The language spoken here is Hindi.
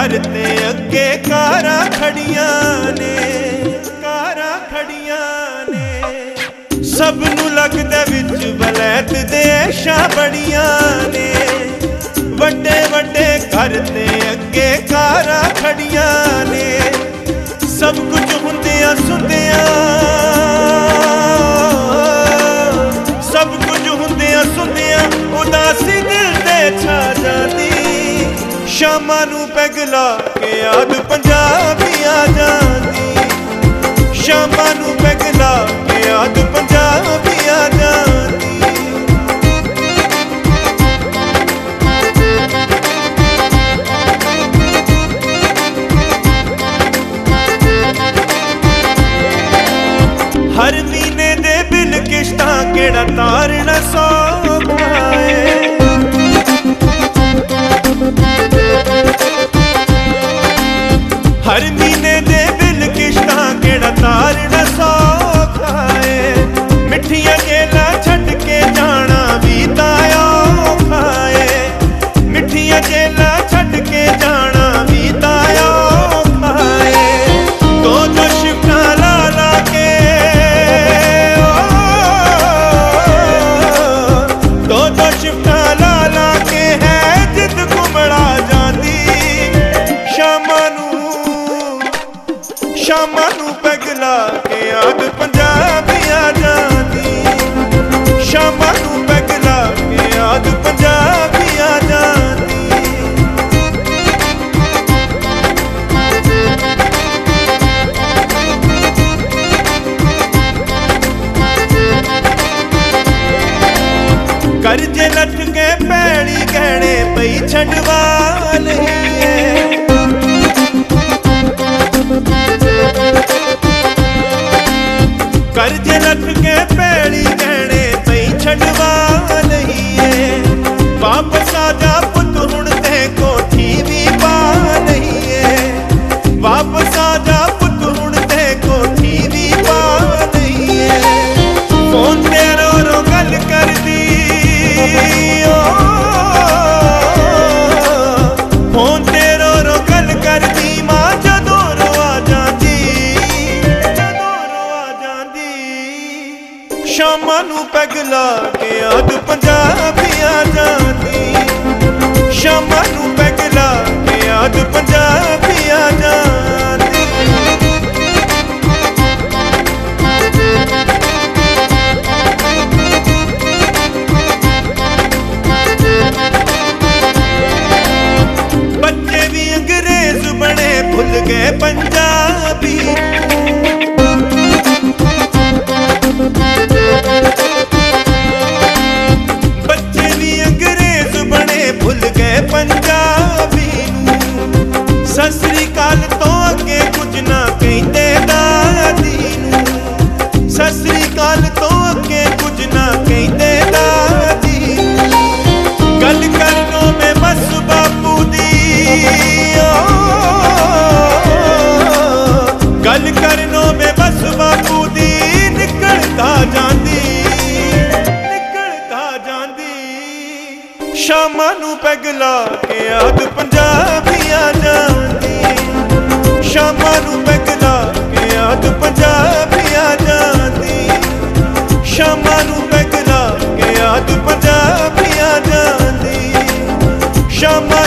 घर ते अगे कारां खड़ियां ने, कारां खड़ियां ने। सबनू लगदा विच वलैत दे ऐशां बड़ियां ने। वड्डे वड्डे घर ते अगे कारां खड़ियां ने। सब कुछ हुंदियां सुंदियां, सब कुछ हुंदियां सुंदियां उदासी दिल ते छा जांदी। शामां नू पैग ला के याद पंजाबी आ जांदी। शामां नू पैग ला के याद पंजाबी आ जांदी। हर महीने दे बिल किश्तां केड़ा तारना सौखा है। हर महीने दे बिल किश्तां केड़ा तारना सौखा है। मिठियां जेलां छड्ड के जाना भी तां औखा है। मिठियां जेलां छड्ड के जाना भी तां औखा है। दो दो शिफ्टां ला ला के, दो दो शिफ्टां ला ला के है जिद घुमड़ा जांदी। शामां नू पैग ला के याद पंजाबी आ जांदी। शामां नू पैग ला के याद पंजाबी आ जांदी। करजे लथ के पैड़ी गहने पई छड़वा नहीं है। करजे लथ के पैड़ी गहने पई छड़वा नहीं है। वापस आ जा पुत हुण ते कोठी भी पा नहीं है। वापस आ जा पुत हुण ते कोठी भी पा नहीं है। फोन ते रो रो गल करदी, फोन ते रो रो गल करदी मां जदों रोआ जांदी, जदों रोआ जांदी। शामां नू पैग ला के याद पंजाबी आ जांदी। शामां नू पैग ला के याद पंजाबी आ जांदी। बच्चे भी अंग्रेज बने भुल गए पंजाबी। बच्चे भी अंग्रेज बने भुल गए पंजाबी। सत श्री अकाल तो अगे कुछ ना कहंदे दादी नू। सत श्री अकाल तो अगे कुछ ना कहंदे दादी। गल करनो में बस बापू दी, गल करनो में बस बापू दी निकलता जांदी, निकलता जांदी। शामां नू पैग ला के याद पंजाबी आ जांदी। शामां नू पैग ला के याद पंजाबी आ जांदी। शामां नू पैग ला के याद पंजाबी आ जांदी। शामां